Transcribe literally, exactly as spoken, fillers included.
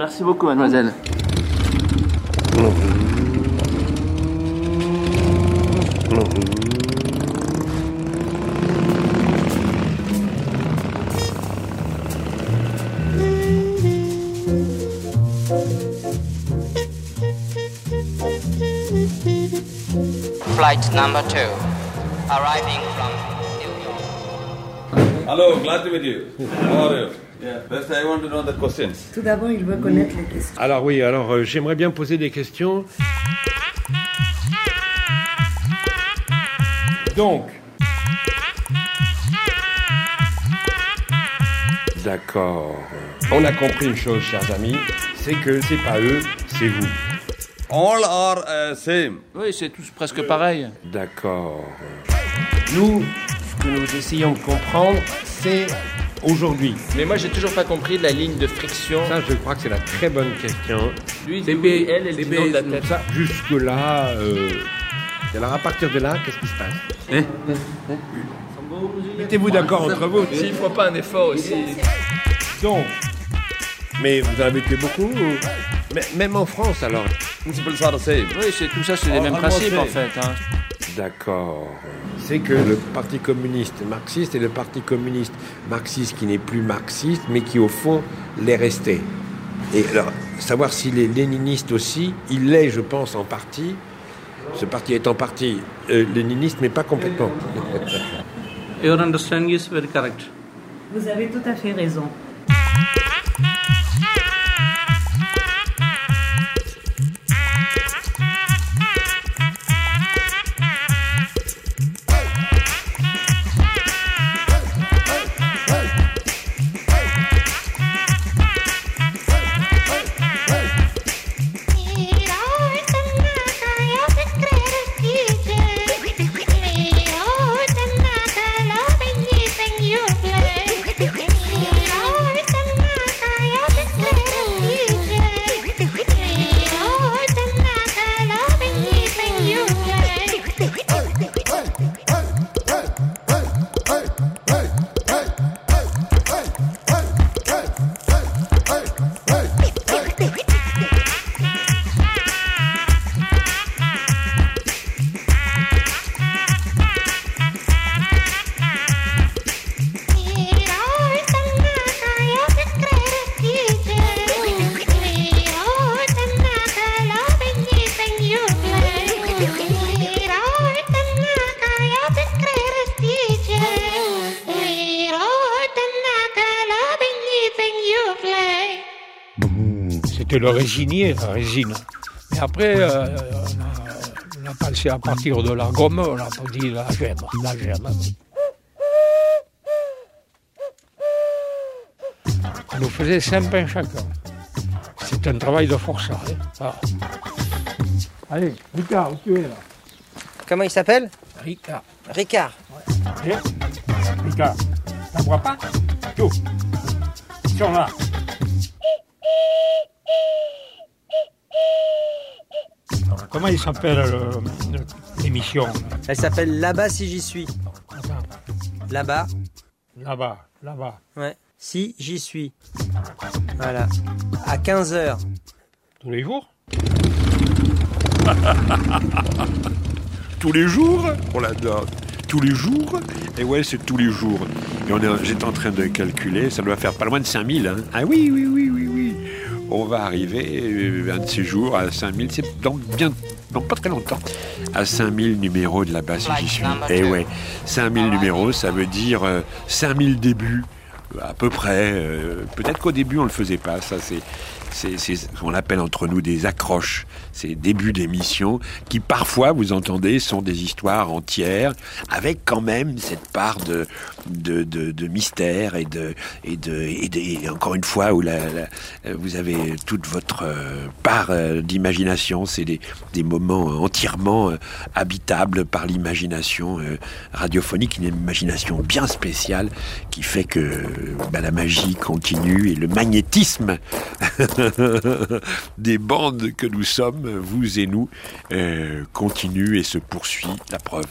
Merci beaucoup, mademoiselle. Flight number two, arriving from New York. Hello, glad to meet you. How are you? Yeah. First, I want to know the questions. Tout d'abord, il veut connaître les questions. Alors oui, alors euh, j'aimerais bien poser des questions. Donc. D'accord. On a compris une chose, chers amis, c'est que c'est pas eux, c'est vous. All are uh, same. Oui, c'est tous presque pareil. D'accord. Nous, ce que nous essayons de comprendre, c'est aujourd'hui. Mais moi, j'ai toujours pas compris la ligne de friction. Ça, je crois que c'est la très bonne question. Lui, D B, elle, elle dit non de la tête. Ça, jusque-là, euh... alors à partir de là, qu'est-ce qui se passe hein Mettez-vous d'accord entre vous. S'il ne faut pas un effort aussi. Donc, mais vous en avez fait beaucoup ou... Mais, même en France, alors. Principles are the same. Oui, c'est, tout ça, c'est les Oh, mêmes almost principes, same. en fait. Hein. D'accord. C'est que le Parti communiste marxiste est le Parti communiste marxiste qui n'est plus marxiste, mais qui, au fond, l'est resté. Et alors, savoir s'il est léniniste aussi, il l'est, je pense, en partie. Ce parti est en partie euh, léniniste, mais pas complètement. Your understanding is very correct. Vous avez tout à fait raison. C'était le résinier, la résine. Mais après, euh, on, a, on a passé à partir de la gomme, on a dit la gemme, la gemme. On nous faisait cinq pains chacun. C'est un travail de forçat. Hein. Ah. Allez, Ricard, où tu es là? Comment il s'appelle? Ricard. Ricard. Ouais. Ricard, t'en vois pas? Tout. Ils sont là. Alors, comment il s'appelle euh, l'émission? Elle s'appelle Là-bas si j'y suis. Attends. Là-bas. Là-bas, là-bas. Ouais. Si j'y suis. Voilà. À quinze heures. Tous les jours? Tous les jours? On l'adore. Tous les jours? Et ouais, c'est tous les jours. Et on est, j'étais en train de calculer, ça doit faire pas loin de cinq mille. Hein. Ah oui, oui, oui, oui, oui. On va arriver un de ces jours à cinq mille, c'est dans bien, dans pas très longtemps, à cinq mille numéros de là-bas si j'y suis. Et ouais, cinq mille numéros, ça veut dire euh, cinq mille débuts, à peu près. Euh, peut-être qu'au début on le faisait pas, ça c'est... C'est, c'est ce qu'on appelle entre nous des accroches, ces débuts d'émissions qui parfois, vous entendez, sont des histoires entières avec quand même cette part de de, de, de mystère et de et de et, de, et encore une fois où la, la, vous avez toute votre euh, part euh, d'imagination, c'est des des moments entièrement euh, habitables par l'imagination euh, radiophonique, une imagination bien spéciale qui fait que euh, bah, la magie continue et le magnétisme des bandes que nous sommes, vous et nous, euh, continue et se poursuit. La preuve,